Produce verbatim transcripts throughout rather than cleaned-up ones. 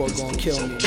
Newport gon' kill me.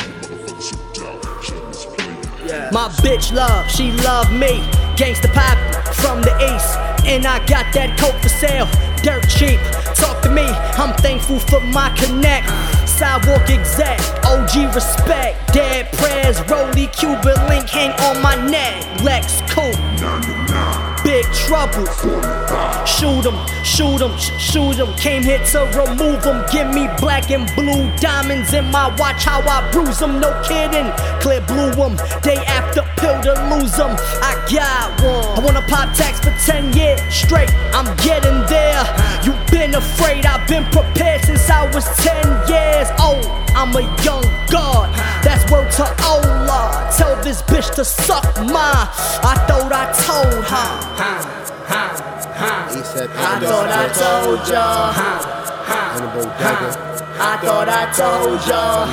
Yeah. My bitch love, she love me. Gangsta pop from the east, and I got that coke for sale, dirt cheap. Talk to me, I'm thankful for my connect. Sidewalk exec, O G respect. Dead prayers, Rolly Cuban link hang on my neck. Lex Coupe, big trouble. Shoot 'em, shoot 'em, sh shoot 'em. Came here to remove 'em. Give me black and blue diamonds in my watch. How I bruise 'em, no kidding. Clear blue 'em, day after pill to lose 'em. I got one. I wanna pop tax for ten years straight. I'm getting there. You been afraid, I've been prepared since I was ten years old. I'm a young god, that's word to Allah. Tell this bitch to suck my. I thought I told her. He said, I thought I told ya. I thought I told ya.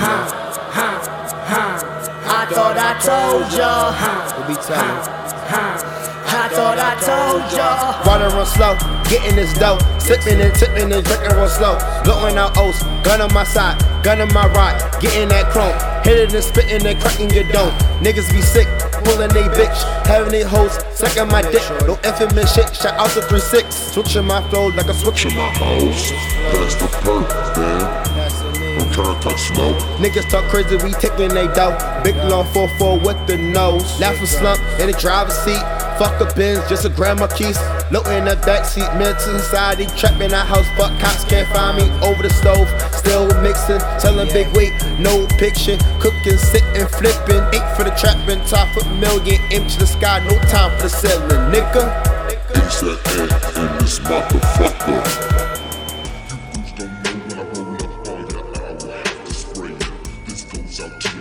I thought I told ya. We'll be telling. I thought I told ya. Water run slow, getting this dough. Sipping and tipping and drinking real slow. Blowing out oats, gun on my side, gun on my ride. Getting that chrome, hitting and spitting and cracking your dome. Niggas be sick, pulling they bitch, having they hoes, sucking my dick. No infamous shit, shout out to three six. Switching my flow like a switch in my house. That's the perk, man. I'm trying to talk slow. Niggas talk crazy, we taking they dough. Big long four four with the nose. Laughing slump in the driver's seat. Fuck a Benz, just a grandma keys. Low in the backseat, mental society. Trapped in that house, fuck cops can't find me. Over the stove, still mixing. Telling big weight, no picture. Cooking, sitting, flipping. Eight for the trapping, top of a million. Empty the sky, no time for the ceiling, nigga. It's that air in this motherfucker. You don't know when I roll up on your hour. This spray, this goes out to